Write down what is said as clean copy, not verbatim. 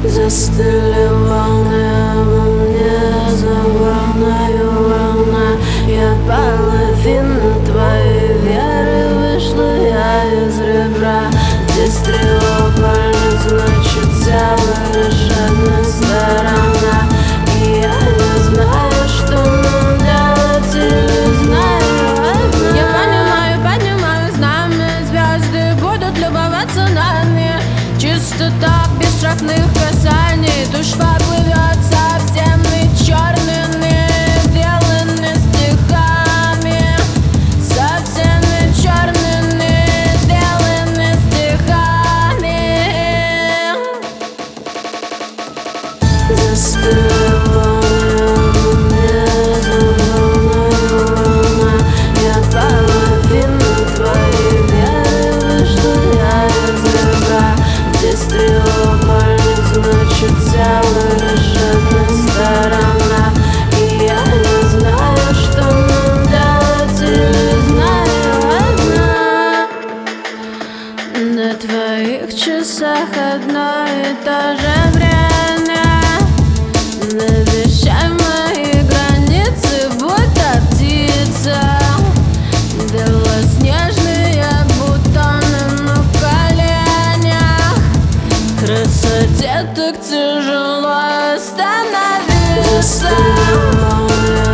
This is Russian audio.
Застыли волны обо мне, за волною волна. Я половина твоей веры, вышла я из ребра. Здесь треугольник, значит тело лишь одна сторона. И я не знаю, что нам делать, или знаю одна. Я поднимаю знамя, звезды будут любоваться нами. Чистота без штрафных касаний, душ поплывет совсем не черными, белыми стихами. Совсем не черными, белыми стихами. Застыли волны обо мне, за волною волна. Я половина твоей веры, вышла я из ребра. Здесь треугольник, значит тело лишь одна сторона. И я не знаю, что нам делать, или знаю одна. На твоих часах одно и то же время. Навещай мои границы, будто птица. Белоснежные бутоны на коленях. Красоте так тяжело остановиться.